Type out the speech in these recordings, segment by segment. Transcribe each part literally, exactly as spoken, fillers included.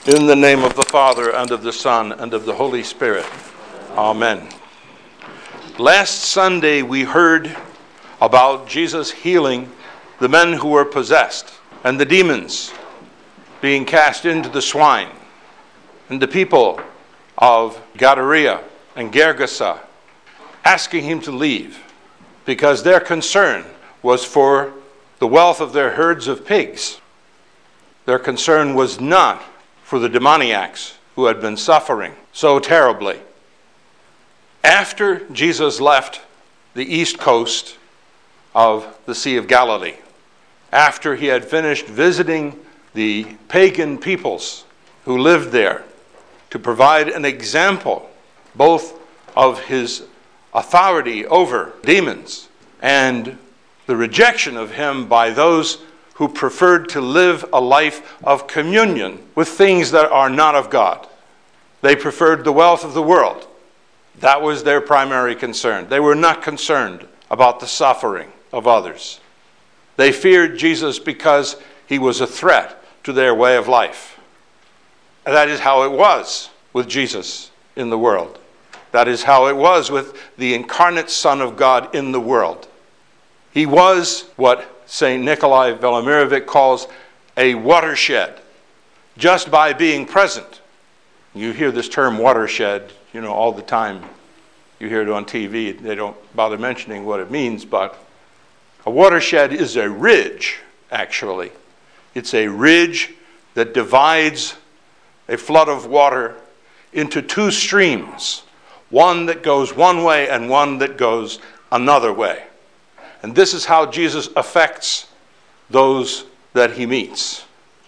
In the name of the Father, and of the Son, and of the Holy Spirit. Amen. Last Sunday we heard about Jesus healing the men who were possessed, and the demons being cast into the swine, and the people of Gadara and Gergesa asking him to leave, because their concern was for the wealth of their herds of pigs. Their concern was not for the demoniacs who had been suffering so terribly. After Jesus left the east coast of the Sea of Galilee, after he had finished visiting the pagan peoples who lived there to provide an example both of his authority over demons and the rejection of him by those who preferred to live a life of communion with things that are not of God. They preferred the wealth of the world. That was their primary concern. They were not concerned about the suffering of others. They feared Jesus because he was a threat to their way of life. And that is how it was with Jesus in the world. That is how it was with the incarnate Son of God in the world. He was what Saint Nikolai Velimirovic calls a watershed, just by being present. You hear this term watershed, you know, all the time. You hear it on T V. They don't bother mentioning what it means, but a watershed is a ridge, actually. It's a ridge that divides a flood of water into two streams, one that goes one way and one that goes another way. And this is how Jesus affects those that he meets.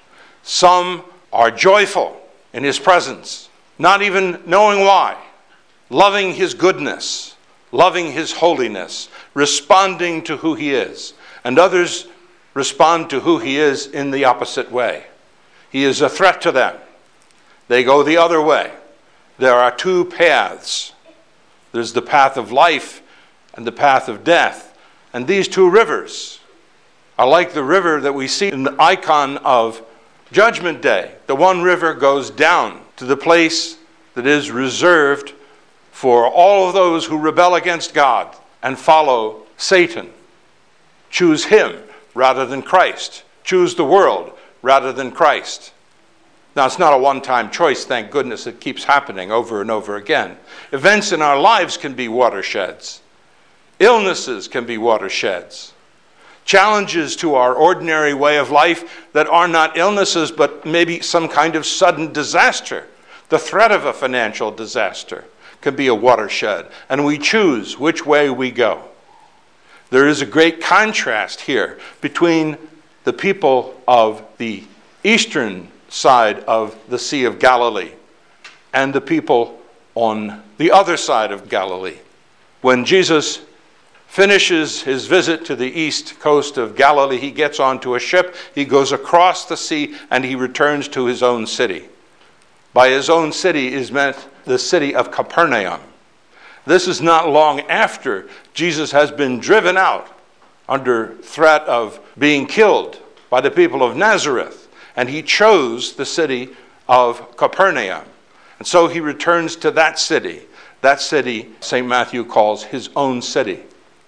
Some are joyful in his presence, not even knowing why, loving his goodness, loving his holiness, responding to who he is. And others respond to who he is in the opposite way. He is a threat to them. They go the other way. There are two paths. There's the path of life and the path of death. And these two rivers are like the river that we see in the icon of Judgment Day. The one river goes down to the place that is reserved for all of those who rebel against God and follow Satan. Choose him rather than Christ. Choose the world rather than Christ. Now, it's not a one-time choice, thank goodness. It keeps happening over and over again. Events in our lives can be watersheds. Illnesses can be watersheds. Challenges to our ordinary way of life that are not illnesses, but maybe some kind of sudden disaster. The threat of a financial disaster can be a watershed, and we choose which way we go. There is a great contrast here between the people of the eastern side of the Sea of Galilee and the people on the other side of Galilee. When Jesus finishes his visit to the east coast of Galilee, he gets onto a ship, he goes across the sea, and he returns to his own city. By his own city is meant the city of Capernaum. This is not long after Jesus has been driven out under threat of being killed by the people of Nazareth, and he chose the city of Capernaum. And so he returns to that city. That city, Saint Matthew calls his own city.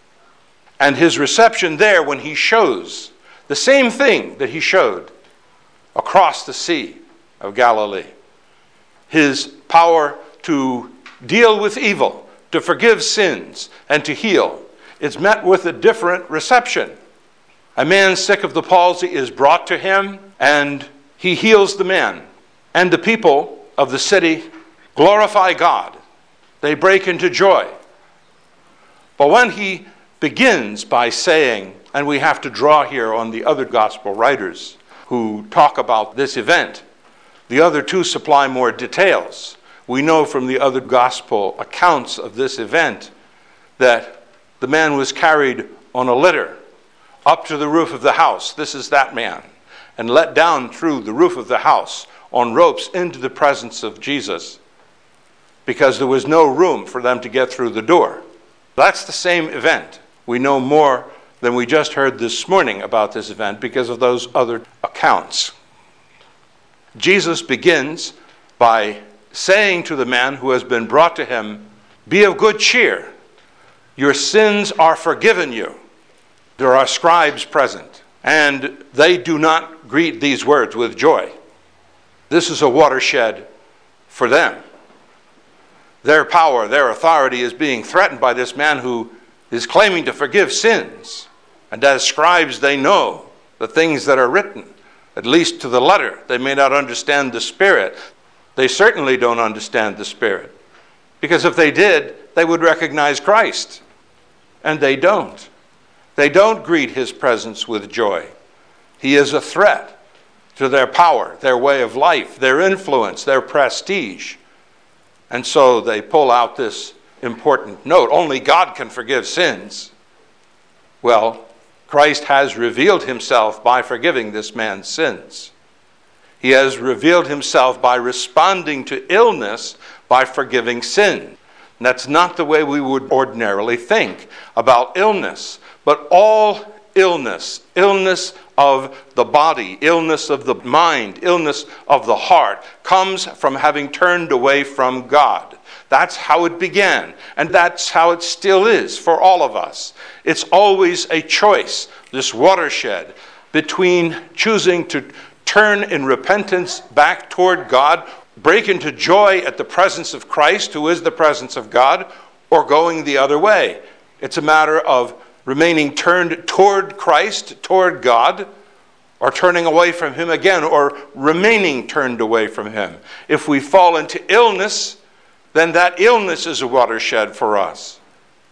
And his reception there, when he shows the same thing that he showed across the Sea of Galilee, his power to deal with evil, to forgive sins, and to heal, is met with a different reception. A man sick of the palsy is brought to him, and he heals the man. And the people of the city glorify God. They break into joy. But when he begins by saying, and we have to draw here on the other gospel writers who talk about this event. The other two supply more details. We know from the other gospel accounts of this event that the man was carried on a litter up to the roof of the house. This is that man. And let down through the roof of the house on ropes into the presence of Jesus, because there was no room for them to get through the door. That's the same event. We know more than we just heard this morning about this event because of those other accounts. Jesus begins by saying to the man who has been brought to him, "Be of good cheer. Your sins are forgiven you." There are scribes present, and they do not greet these words with joy. This is a watershed for them. Their power, their authority is being threatened by this man who is claiming to forgive sins. And as scribes, they know the things that are written, at least to the letter. They may not understand the Spirit. They certainly don't understand the Spirit. Because if they did, they would recognize Christ. And they don't. They don't greet his presence with joy. He is a threat to their power, their way of life, their influence, their prestige. And so they pull out this important note. Only God can forgive sins. Well, Christ has revealed himself by forgiving this man's sins. He has revealed himself by responding to illness by forgiving sin. And that's not the way we would ordinarily think about illness. But all illness, illness of the body, illness of the mind, illness of the heart, comes from having turned away from God. That's how it began, and that's how it still is for all of us. It's always a choice, this watershed, between choosing to turn in repentance back toward God, break into joy at the presence of Christ, who is the presence of God, or going the other way. It's a matter of remaining turned toward Christ, toward God, or turning away from him again, or remaining turned away from him. If we fall into illness, then that illness is a watershed for us.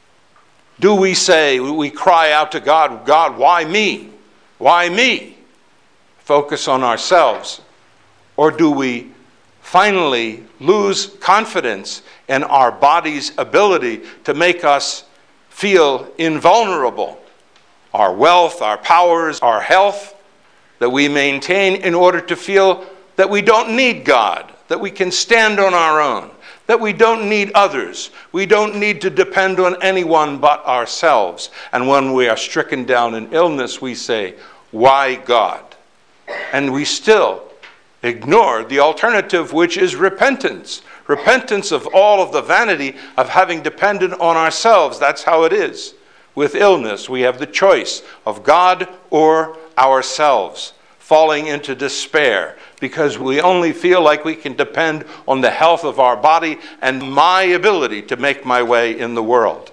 Do we say, we cry out to God, "God, why me? Why me?" Focus on ourselves. Or do we finally lose confidence in our body's ability to make us feel invulnerable? Our wealth, our powers, our health, that we maintain in order to feel that we don't need God, that we can stand on our own, that we don't need others. We don't need to depend on anyone but ourselves. And when we are stricken down in illness, we say, "Why God?" And we still ignore the alternative, which is repentance. Repentance of all of the vanity of having depended on ourselves. That's how it is. With illness, we have the choice of God or ourselves, falling into despair because we only feel like we can depend on the health of our body and my ability to make my way in the world.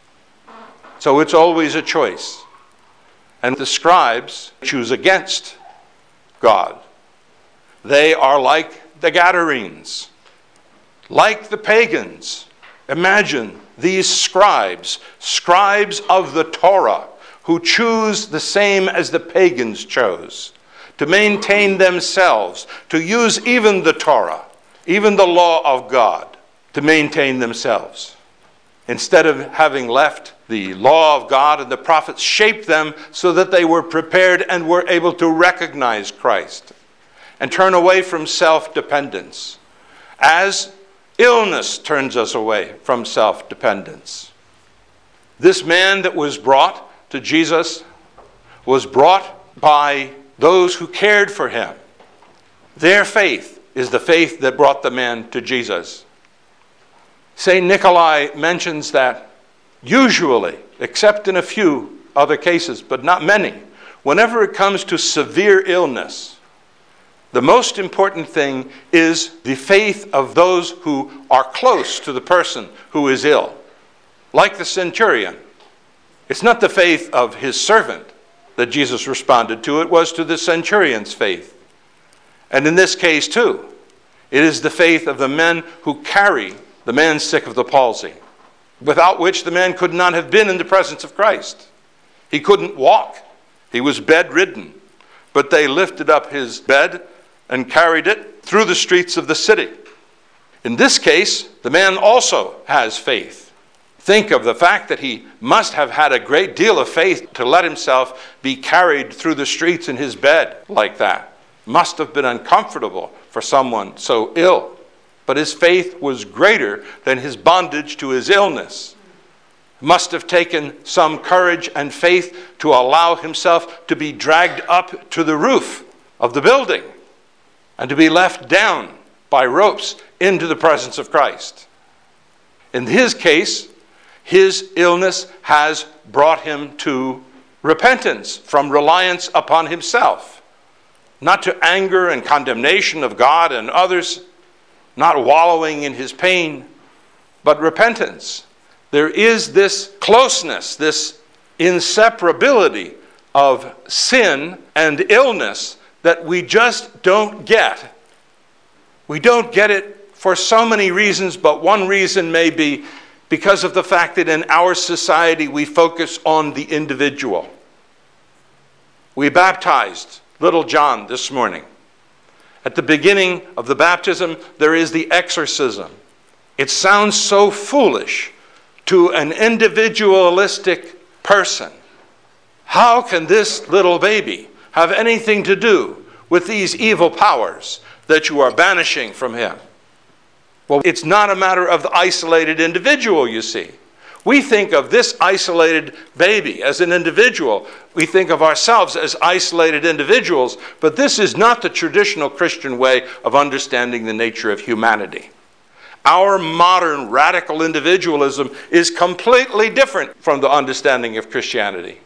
So it's always a choice. And the scribes choose against God. They are like the Gadarenes, like the pagans. Imagine these scribes, scribes of the Torah, who choose the same as the pagans chose, to maintain themselves, to use even the Torah, even the law of God, to maintain themselves. Instead of having left the law of God and the prophets shape them so that they were prepared and were able to recognize Christ and turn away from self-dependence, as illness turns us away from self-dependence. This man that was brought to Jesus was brought by those who cared for him. Their faith is the faith that brought the man to Jesus. Saint Nikolai mentions that usually, except in a few other cases, but not many, whenever it comes to severe illness, the most important thing is the faith of those who are close to the person who is ill. Like the centurion. It's not the faith of his servant that Jesus responded to. It was to the centurion's faith. And in this case too, it is the faith of the men who carry the man sick of the palsy, without which the man could not have been in the presence of Christ. He couldn't walk. He was bedridden. But they lifted up his bed and carried it through the streets of the city. In this case, the man also has faith. Think of the fact that he must have had a great deal of faith to let himself be carried through the streets in his bed like that. Must have been uncomfortable for someone so ill. But his faith was greater than his bondage to his illness. Must have taken some courage and faith to allow himself to be dragged up to the roof of the building. and to be left down by ropes into the presence of Christ. In his case, his illness has brought him to repentance from reliance upon himself, not to anger and condemnation of God and others, not wallowing in his pain, but repentance. There is this closeness, this inseparability of sin and illness that we just don't get. We don't get it for so many reasons, but one reason may be because of the fact that in our society we focus on the individual. We baptized little John this morning. At the beginning of the baptism, there is the exorcism. It sounds so foolish to an individualistic person. How can this little baby have anything to do with these evil powers that you are banishing from him? Well, it's not a matter of the isolated individual, you see. We think of this isolated baby as an individual. We think of ourselves as isolated individuals, but this is not the traditional Christian way of understanding the nature of humanity. Our modern radical individualism is completely different from the understanding of Christianity.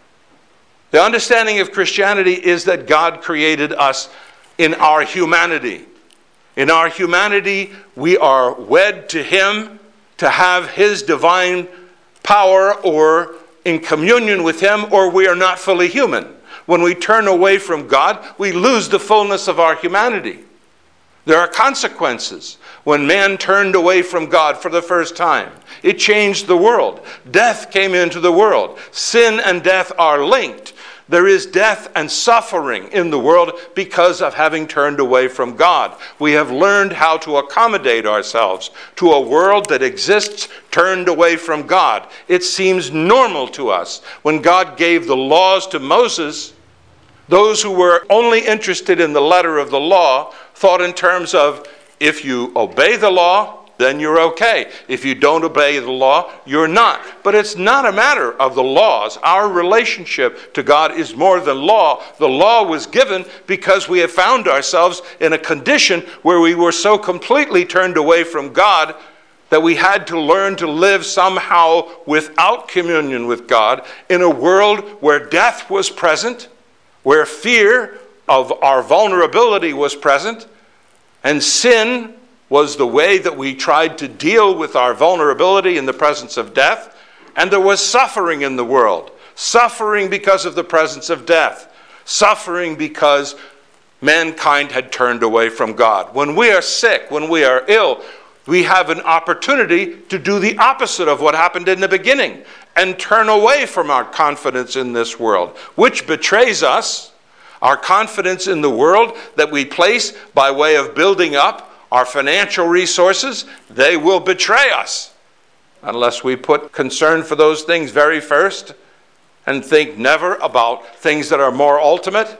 The understanding of Christianity is that God created us in our humanity. In our humanity, we are wed to him to have his divine power or in communion with him, or we are not fully human. When we turn away from God, we lose the fullness of our humanity. There are consequences. When man turned away from God for the first time, it changed the world. Death came into the world. Sin and death are linked. There is death and suffering in the world because of having turned away from God. We have learned how to accommodate ourselves to a world that exists turned away from God. It seems normal to us. When God gave the laws to Moses, those who were only interested in the letter of the law thought in terms of, if you obey the law, then you're okay. If you don't obey the law, you're not. But it's not a matter of the laws. Our relationship to God is more than law. The law was given because we have found ourselves in a condition where we were so completely turned away from God that we had to learn to live somehow without communion with God in a world where death was present, where fear of our vulnerability was present, and sin was the way that we tried to deal with our vulnerability in the presence of death. And there was suffering in the world. Suffering because of the presence of death. Suffering because mankind had turned away from God. When we are sick, when we are ill, we have an opportunity to do the opposite of what happened in the beginning and turn away from our confidence in this world, which betrays us. Our confidence in the world that we place by way of building up our financial resources, they will betray us unless we put concern for those things very first and think never about things that are more ultimate.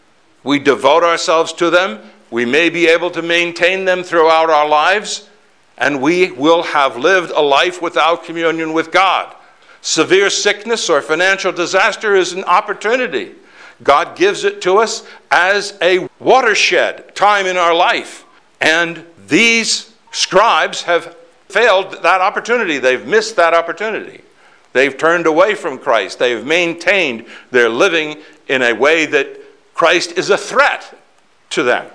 We devote ourselves to them. We may be able to maintain them throughout our lives, and we will have lived a life without communion with God. Severe sickness or financial disaster is an opportunity. God gives it to us as a watershed time in our life. And these scribes have failed that opportunity. They've missed that opportunity. They've turned away from Christ. They've maintained their living in a way that Christ is a threat to them.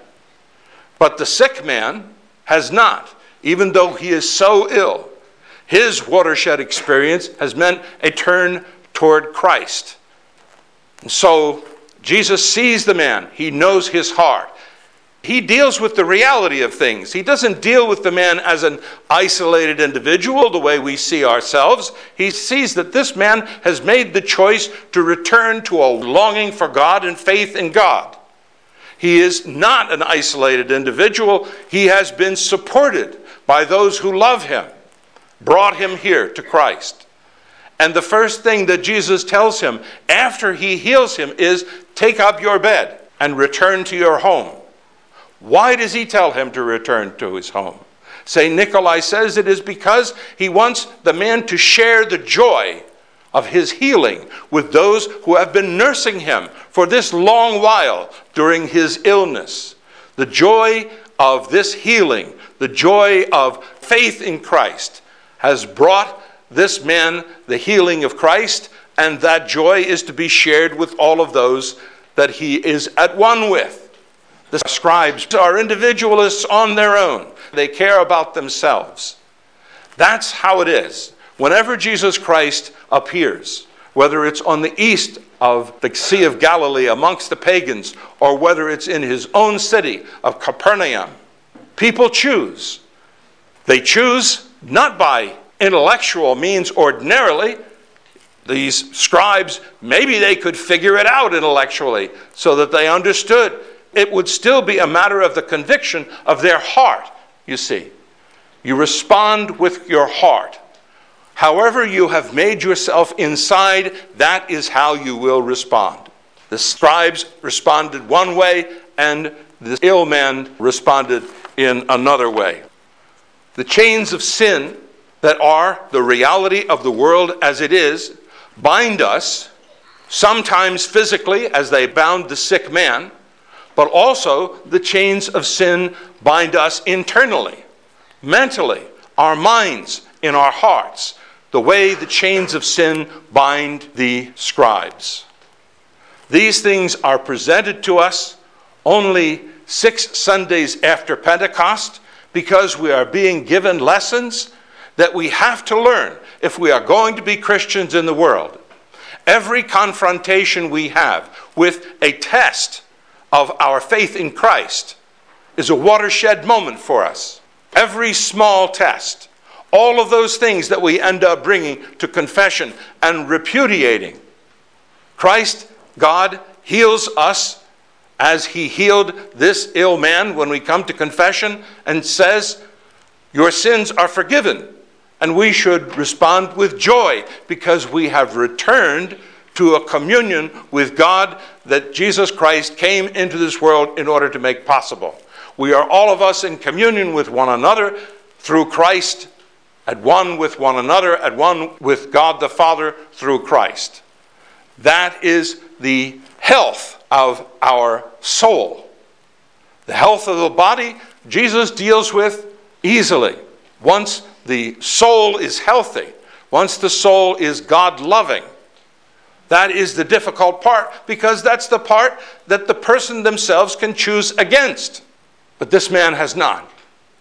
But the sick man has not. Even though he is so ill, his watershed experience has meant a turn toward Christ. And so Jesus sees the man. He knows his heart. He deals with the reality of things. He doesn't deal with the man as an isolated individual the way we see ourselves. He sees that this man has made the choice to return to a longing for God and faith in God. He is not an isolated individual. He has been supported by those who love him, brought him here to Christ. And the first thing that Jesus tells him after he heals him is, take up your bed and return to your home. Why does he tell him to return to his home? Saint Nikolai says it is because he wants the man to share the joy of his healing with those who have been nursing him for this long while during his illness. The joy of this healing, the joy of faith in Christ, has brought this man the healing of Christ, and that joy is to be shared with all of those that he is at one with. The scribes are individualists on their own. They care about themselves. That's how it is. Whenever Jesus Christ appears, whether it's on the east of the Sea of Galilee amongst the pagans, or whether it's in his own city of Capernaum, people choose. They choose not by intellectual means ordinarily. These scribes, maybe they could figure it out intellectually so that they understood. It would still be a matter of the conviction of their heart, you see. You respond with your heart. However you have made yourself inside, that is how you will respond. The scribes responded one way, and the ill man responded in another way. The chains of sin that are the reality of the world as it is bind us, sometimes physically as they bound the sick man, but also the chains of sin bind us internally, mentally, our minds, in our hearts, the way the chains of sin bind the scribes. These things are presented to us only six Sundays after Pentecost because we are being given lessons that we have to learn if we are going to be Christians in the world. Every confrontation we have with a test of our faith in Christ is a watershed moment for us. Every small test, all of those things that we end up bringing to confession and repudiating. Christ, God, heals us as he healed this ill man when we come to confession and says, your sins are forgiven. And we should respond with joy because we have returned to a communion with God that Jesus Christ came into this world in order to make possible. We are all of us in communion with one another through Christ, at one with one another, at one with God the Father through Christ. That is the health of our soul. The health of the body, Jesus deals with easily. Once the soul is healthy, once the soul is God-loving, that is the difficult part, because that's the part that the person themselves can choose against. But this man has not.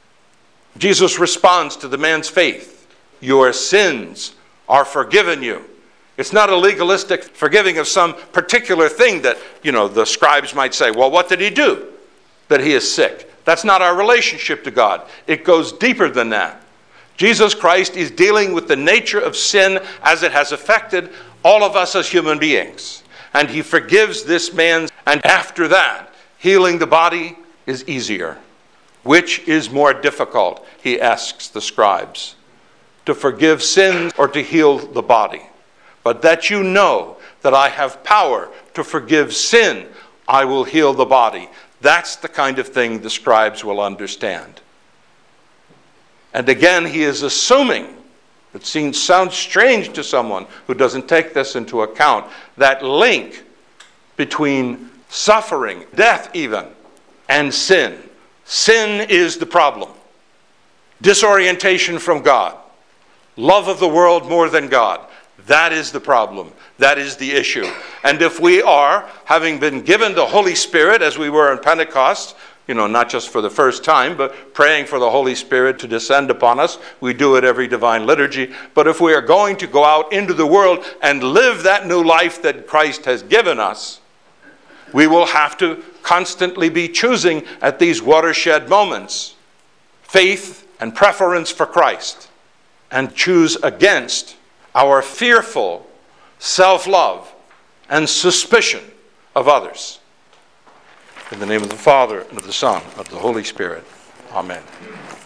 Jesus responds to the man's faith. Your sins are forgiven you. It's not a legalistic forgiving of some particular thing that, you know, the scribes might say, well, what did he do that he is sick? That's not our relationship to God. It goes deeper than that. Jesus Christ is dealing with the nature of sin as it has affected all of us as human beings. And he forgives this man, and after that, healing the body is easier. Which is more difficult, he asks the scribes, to forgive sins or to heal the body? But that you know that I have power to forgive sin, I will heal the body. That's the kind of thing the scribes will understand. And again, he is assuming, it seems, sounds strange to someone who doesn't take this into account, that link between suffering, death even, and sin. Sin is the problem. Disorientation from God. Love of the world more than God. That is the problem. That is the issue. And if we are, having been given the Holy Spirit, as we were in Pentecost, you know, not just for the first time, but praying for the Holy Spirit to descend upon us. We do it every divine liturgy. But if we are going to go out into the world and live that new life that Christ has given us, we will have to constantly be choosing at these watershed moments faith and preference for Christ, and choose against our fearful self-love and suspicion of others. In the name of the Father, and of the Son, and of the Holy Spirit. Amen.